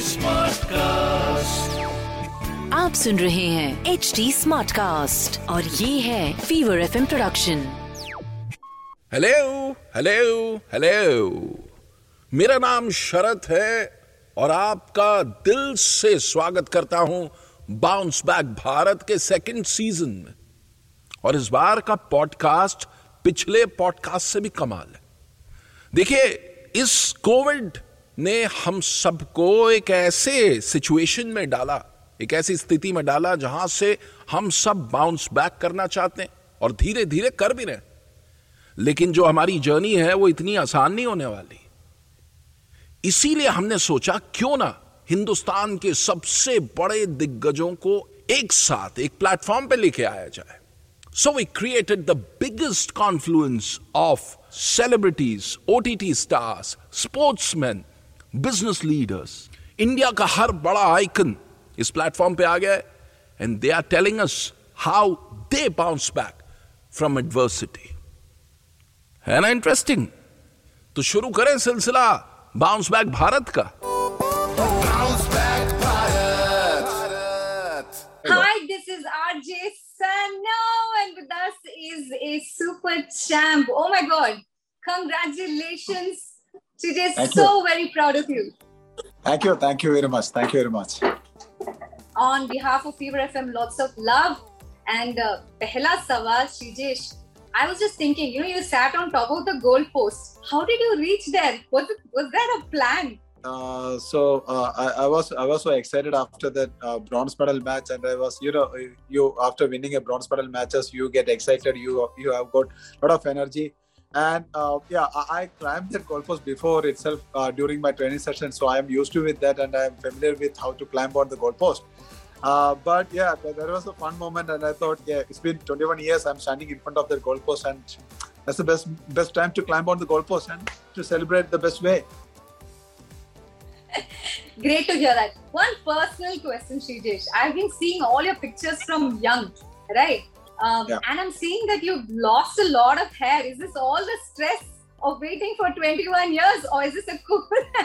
Smartcast. आप सुन रहे हैं HD Smartcast और ये है Fever FM production. Hello hello hello, मेरा नाम शरद है और आपका दिल से स्वागत करता हूं बाउंस बैक भारत के सेकंड सीजन में। और इस बार का पॉडकास्ट पिछले पॉडकास्ट से भी कमाल है। देखिए, इस कोविड ने हम सबको एक ऐसे सिचुएशन में डाला, एक ऐसी स्थिति में डाला जहां से हम सब बाउंस बैक करना चाहते हैं और धीरे धीरे कर भी रहे हैं। लेकिन जो हमारी जर्नी है वो इतनी आसान नहीं होने वाली। इसीलिए हमने सोचा क्यों ना हिंदुस्तान के सबसे बड़े दिग्गजों को एक साथ एक प्लेटफॉर्म पे लेके आया जाए। So we created the biggest confluence of celebrities, OTT stars, sportsmen, business leaders. India का हर बड़ा आइकन इस प्लेटफॉर्म पे आ गया है and they are telling us how they bounce back from adversity. है ना इंटरेस्टिंग? तो शुरू करें सिलसिला बाउंस बैक भारत का। Hi, this is RJ Sano and with us is a super champ. Oh my God. Congratulations. She's so very proud of you. Thank you very much. Thank you very much. On behalf of Fever FM, lots of love. And pehla sawal, Shijesh, I was just thinking, you sat on top of the goal post. How did you reach there? Was there a plan? I was so excited after that bronze medal match, and I was, you after winning a bronze medal matches, you get excited, you have got a lot of energy, and I climbed that goalpost before itself during my training session, so I am used to with that, and I am familiar with how to climb on the goalpost. But yeah, there was a fun moment, and I thought, it's been 21 years I'm standing in front of that goalpost, and that's the best time to climb on the goalpost and to celebrate the best way. Great to hear that. One personal question, Shijesh. I've been seeing all your pictures from young, right? And I'm seeing that you've lost a lot of hair. Is this all the stress of waiting for 21 years, or is this a cool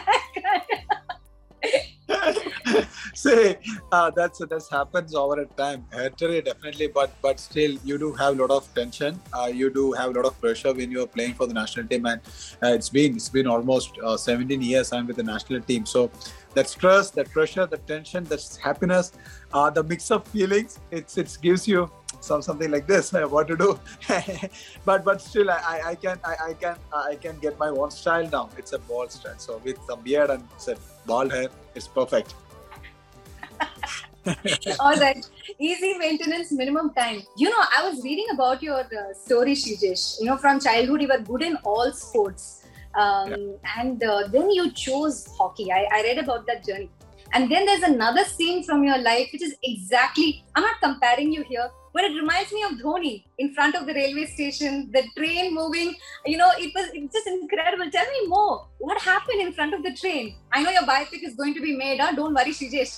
See, that's happens over a time. Actually, definitely, but still, you do have a lot of tension. You do have a lot of pressure when you are playing for the national team, and it's been almost 17 years I'm with the national team. So that stress, that pressure, that tension, that happiness, the mix of feelings, it gives you something like this. What to do? but still, I can get my own style now. It's a bald style. So with some beard and bald hair, it's perfect. All right. Easy maintenance, minimum time. I was reading about your story, Shijesh. From childhood, you were good in all sports. And then you chose hockey. I read about that journey. And then there's another scene from your life, which is exactly, I'm not comparing you here, but it reminds me of Dhoni in front of the railway station, the train moving. It's just incredible. Tell me more. What happened in front of the train? I know your biopic is going to be made. Don't worry, Shijesh.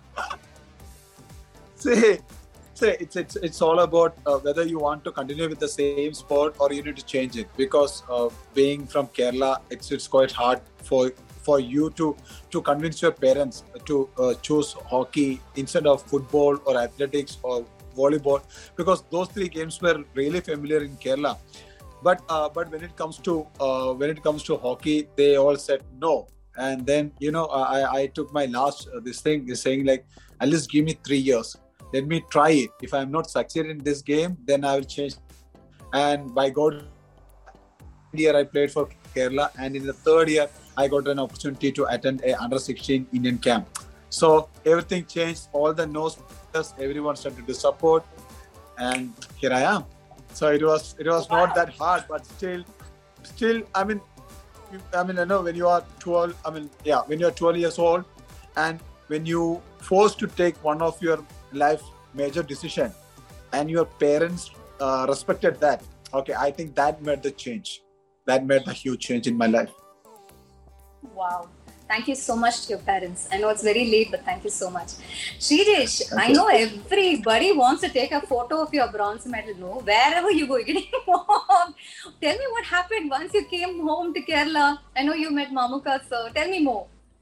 See, it's all about whether you want to continue with the same sport or you need to change it. Because being from Kerala, it's quite hard for you to convince your parents to choose hockey instead of football or athletics or volleyball, because those three games were really familiar in Kerala. But when it comes to hockey, they all said no. And then I took my last this thing is saying like, at least give me 3 years. Let me try it. If I'm not succeeding in this game, then I will change. And by God, year I played for Kerala, and in the third year I got an opportunity to attend a under-16 Indian camp. So everything changed. All the no's, everyone started to support, and here I am. So it was not that hard, but still, I mean, when you are 12, when you are 12 years old, and when you forced to take one of your life major decision, and your parents respected that. Okay, I think that made the change. That made a huge change in my life. Wow. Thank you so much to your parents. I know it's very late, but thank you so much. Shijesh, I know everybody wants to take a photo of your bronze medal. No, wherever you go, you're getting home. Tell me what happened once you came home to Kerala. I know you met Mamuka, so tell me more.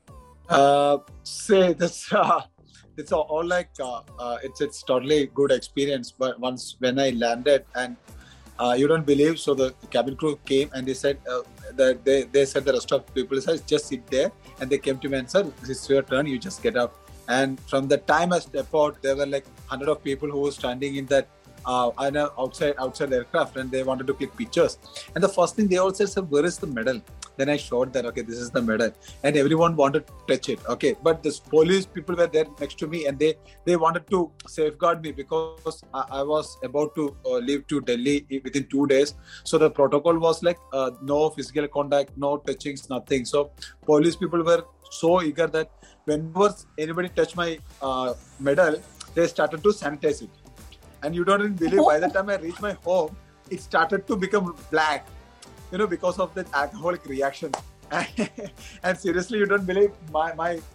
Say this. It's all like it's totally good experience. But once when I landed and you don't believe, so the cabin crew came and they said that they said the rest of people said just sit there, and they came to me and said this is your turn, you just get up. And from the time I stepped out, there were like 100 of people who were standing in that I know outside the aircraft, and they wanted to click pictures. And the first thing they all said, "Sir, where is the medal?" Then I showed that, okay, this is the medal, and everyone wanted to touch it. Okay, but the police people were there next to me, and they wanted to safeguard me because I was about to leave to Delhi within 2 days. So the protocol was like no physical contact, no touchings, nothing. So police people were so eager that whenever anybody touched my medal, they started to sanitize it. And you don't even believe, by the time I reached my home, it started to become black, because of the alcoholic reaction. And seriously, you don't believe my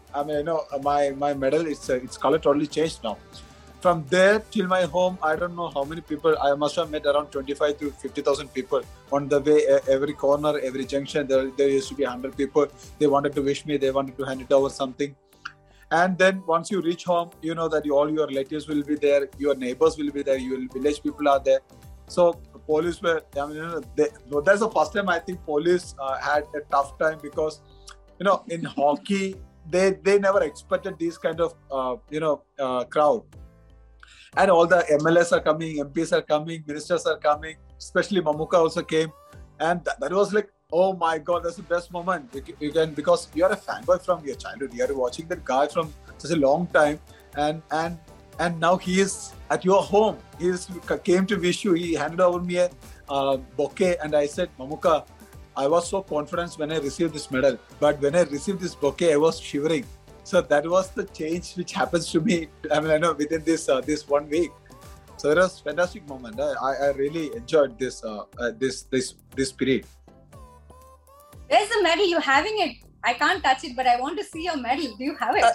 medal, its color totally changed now. From there till my home, I don't know how many people. I must have met around 25 to 50,000 people on the way. Every corner, every junction, there used to be 100 people. They wanted to wish me. They wanted to hand it over something. And then once you reach home, you know that all your relatives will be there, your neighbors will be there, your village people are there. So police were, that's the first time I think police had a tough time because, in hockey, they never expected this kind of, crowd. And all the MLS are coming, MPs are coming, ministers are coming, especially Mamuka also came. And that was like, oh my God, that's the best moment. You can, because you're a fanboy from your childhood. You're watching that guy from such a long time, and now he is at your home. He came to wish you. He handed over me a bouquet, and I said, Mamuka, I was so confident when I received this medal, but when I received this bouquet, I was shivering. So that was the change which happens to me. I know within this 1 week. So it was a fantastic moment. I really enjoyed this period. Where's the medal? You having it? I can't touch it, but I want to see your medal. Do you have it?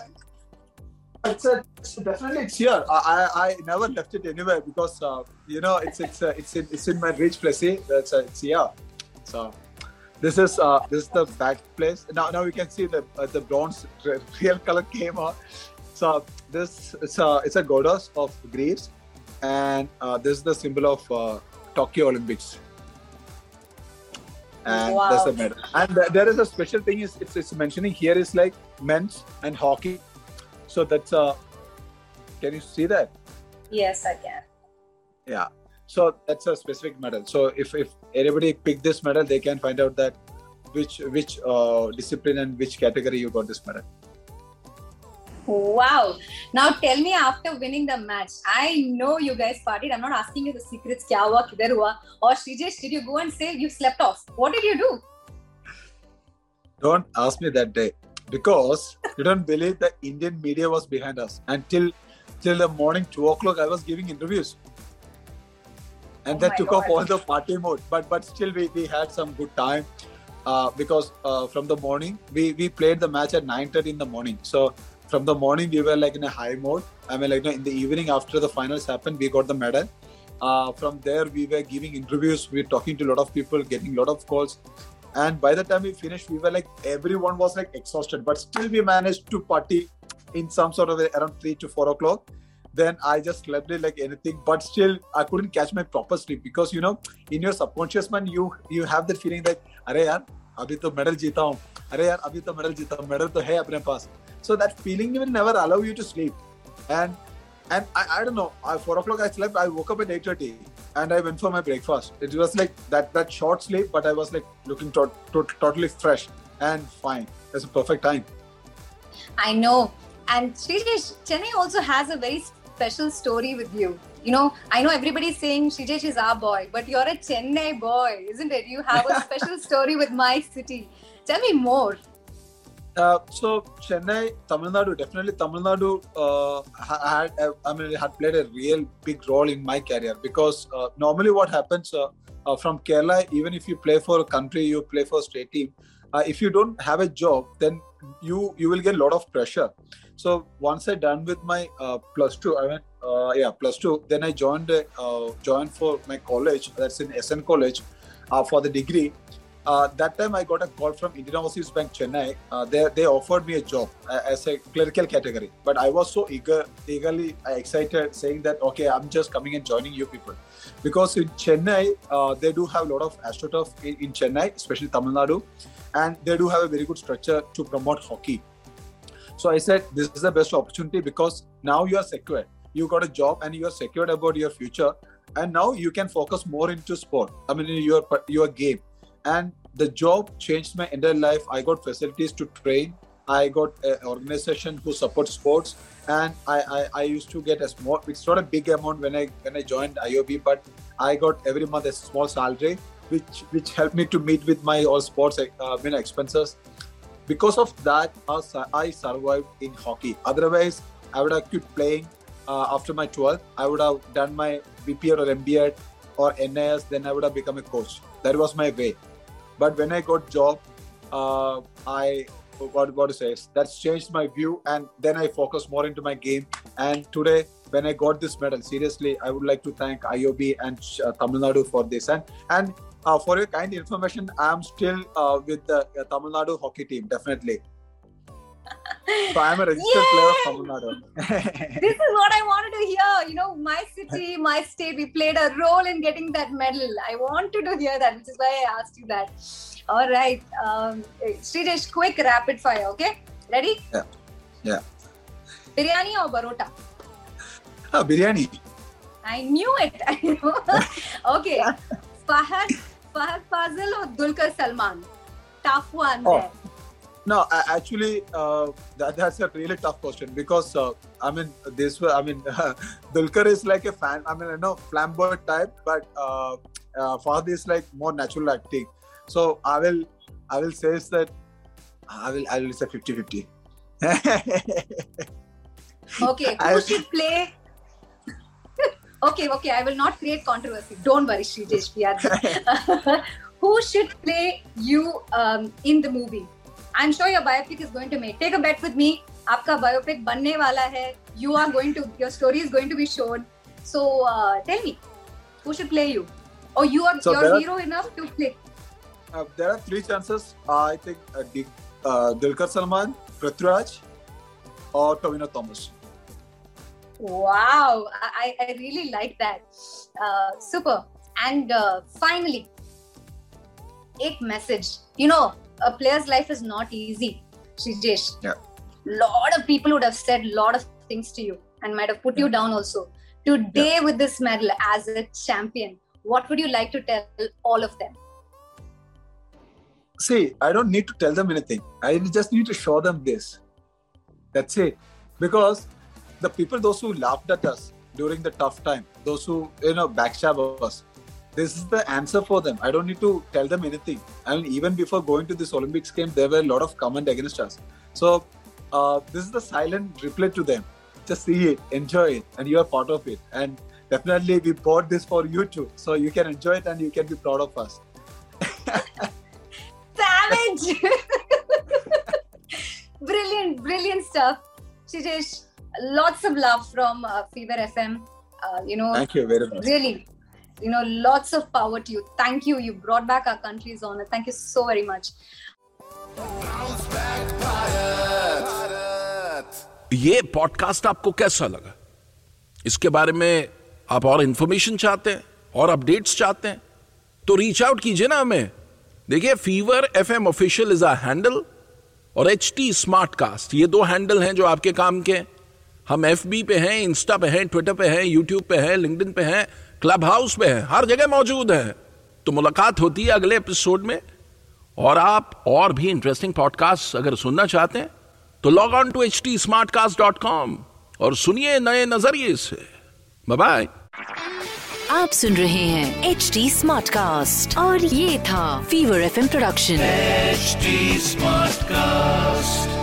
Definitely it's here. I never left it anywhere because it's in my reach place. See, it's here. So this is the back place. Now you can see the bronze real color came out. So this it's a goddess of Greece, and this is the symbol of Tokyo Olympics. And wow. That's the medal. And there is a special thing it's mentioning here is like men's and hockey. So that's can you see that? Yes, I can. Yeah. So that's a specific medal. So if anybody pick this medal, they can find out that which discipline and which category you got this medal. Wow. Now tell me, after winning the match, I know you guys partied. I'm not asking you the secrets, kya hua, kidhar hua. Or Srijesh, did you go and say you slept off? What did you do? Don't ask me that day, because you don't believe the Indian media was behind us. Until the morning 2 o'clock, I was giving interviews. And that took off all the party mode. But still we had some good time because from the morning, we played the match at 9:30 in the morning. So from the morning, we were like in a high mode. In the evening after the finals happened, we got the medal. From there, we were giving interviews. We were talking to a lot of people, getting a lot of calls. And by the time we finished, we were like, everyone was like exhausted. But still we managed to party in some sort of around 3 to 4 o'clock. Then I just slept it like anything. But still, I couldn't catch my proper sleep. Because, in your subconscious mind, you have that feeling like, Arey yaar, abhi to medal jeeta hoon. Arey yaar, abhi to medal jeeta hoon. Medal to hai apne paas. So that feeling will never allow you to sleep. And I don't know, 4 o'clock I slept, I woke up at 8:30 and I went for my breakfast. It was like that short sleep, but I was like looking totally fresh and fine. It's a perfect time. I know. And Srijesh, Chennai also has a very special story with you. I know everybody's saying Srijesh is our boy, but you're a Chennai boy, isn't it? You have a special story with my city. Tell me more. So Chennai, Tamil Nadu, definitely Tamil Nadu had played a real big role in my career, because normally what happens from Kerala, even if you play for a country, you play for a state team, if you don't have a job, then you will get a lot of pressure. So once I done with my plus two, plus two, then I joined for my college, that's in SN College, for the degree. that time I got a call from Indian Overseas Bank Chennai. They offered me a job as a clerical category, but I was so eagerly excited, saying that okay, I'm just coming and joining you people, because in Chennai they do have a lot of AstroTurf in Chennai, especially Tamil Nadu, and they do have a very good structure to promote hockey. So I said this is the best opportunity, because now you are secured. You got a job and you are secured about your future, and now you can focus more into sport. I mean, your game. And the job changed my entire life. I got facilities to train. I got an organization who supports sports, and I used to get a small. It's not a big amount when I joined IOB, but I got every month a small salary, which helped me to meet with my all sports expenses. Because of that, I survived in hockey. Otherwise, I would have quit playing after my 12th. I would have done my BPEd or MBEd or NIS. Then I would have become a coach. That was my way. But when I got job, that's changed my view, and then I focused more into my game. And today, when I got this medal, seriously, I would like to thank IOB and Tamil Nadu for this. And for your kind information, I am still with the Tamil Nadu hockey team, definitely. So I am a registered player of Tamil Nadu. This is what I wanted to hear. You know, my city, my state, we played a role in getting that medal. I wanted to hear that, which is why I asked you that. All right. Srijesh, quick rapid fire, okay? Ready? Yeah. Biryani or Barota? Biryani. I knew it. I know. Okay. Fahad Fazil or Dulquer Salmaan? Tough one there. No, actually, that's a really tough question, because Dulquer is like a fan. I mean, flamboyant type, but Fahad is like more natural acting. So I will say that I will say 50-50. Okay, who should play? Okay, I will not create controversy. Don't worry, Srijesh. Who should play you in the movie? I'm sure your biopic is going to make. Take a bet with me. Aapka biopic banne wala hai. Your story is going to be shown. So tell me, who should play you? Or you're hero enough to play? There are 3 chances. I think Dulquer Salmaan, Prithviraj, or Tovino Thomas. Wow, I really like that. Super. And finally, एक message. You know, a player's life is not easy, Srijesh. Yeah. Lot of people would have said a lot of things to you and might have put you down also. Today, with this medal as a champion, what would you like to tell all of them? See, I don't need to tell them anything. I just need to show them this. That's it. Because the people, those who laughed at us during the tough time, those who, backstab us, this is the answer for them. I don't need to tell them anything. I mean, even before going to this Olympics game, there were a lot of comment against us. So, this is the silent reply to them. Just see it, enjoy it, and you are part of it. And definitely, we bought this for you too. So, you can enjoy it and you can be proud of us. Savage! Brilliant stuff. Srijesh, lots of love from Fever FM. Thank you very much. Really, lots of power to you. Thank you. You brought back our country's honor. Thank you so very much. ये podcast आपको कैसा लगा? इसके बारे में आप और information चाहते हैं और अपडेट्स चाहते हैं तो रीच आउट कीजिए ना हमें. देखिए, fever FM official is our handle और HT स्मार्टकास्ट, ये 2 हैंडल हैं जो आपके काम के. हम FB पे हैं, इंस्टा पे हैं, ट्विटर पे हैं, यूट्यूब पे हैं, लिंक्डइन पे हैं, क्लब हाउस पे हैं, हर जगह मौजूद हैं. तो मुलाकात होती है अगले एपिसोड में. और आप और भी इंटरेस्टिंग पॉडकास्ट अगर सुनना चाहते हैं तो लॉग ऑन टू htsmartcast.com और सुनिए नए नजरिए से. Bye bye. आप सुन रहे हैं HT स्मार्टकास्ट और ये था fever FM production. HT Smartcast.